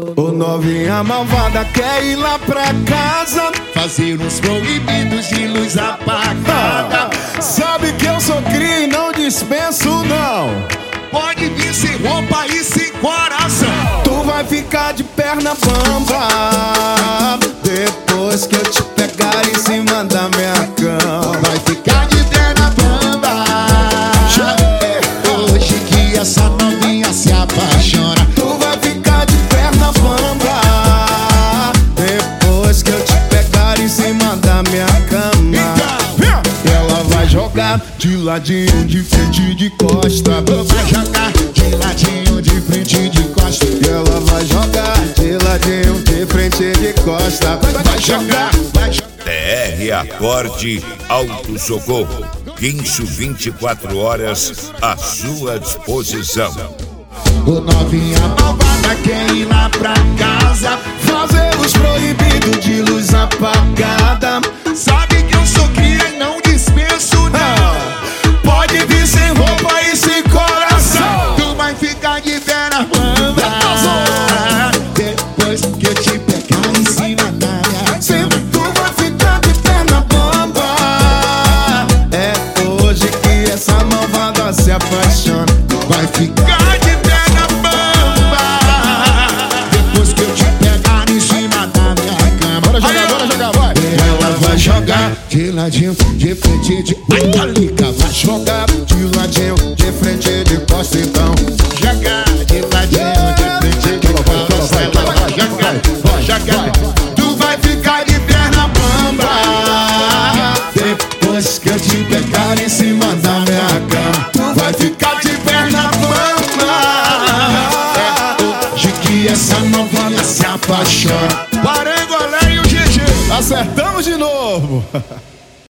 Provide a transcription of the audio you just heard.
Ô novinha malvada quer ir lá pra casa fazer uns proibidos de luz apagada. Sabe que eu sou cria e não dispenso não. Pode vir sem roupa e sem coração. Tu vai ficar de perna bamba depois que eu te pegar em cima da minha cama. Vai ficar de perna bamba hoje que essa novinha se apaixona. Tu vai ficar de perna bamba depois que eu te pegar em cima da minha cama. Ela vai jogar de ladinho, de frente, de costa. Vai jogar de ladinho, de frente, de costa. E ela vai jogar de ladinho, de frente, de costa. Vai jogar, vai jogar. TR Acorde Auto Socorro. Guincho 24 horas à sua disposição. O novinha malvada quer ir lá pra casa fazer os proibidos de luz apagada. Sabe que eu sou cria e não dispenso não. Pode vir sem roupa e sem coração. Tu vai ficar de perna bamba depois que eu te pegar em cima da minha cama. Tu vai ficar de perna bamba. É hoje que essa malvada se apaixona. Vai ficar de perna bamba depois que eu te pegar em cima da minha cama. Bora jogar, vai. Ela vai jogar de ladinho, de frente, de liga. Vai jogar De ladinho, de frente, de costa então. jogar de ladinho, de frente, de costa. Ela vai jogar, vai jogar. Tu vai ficar de perna bamba depois que eu te pegar em cima da minha cama. Tu vai ficar de perna bamba. Hoje que essa novinha se apaixona. Parangolé e o GG. Acertamos de novo.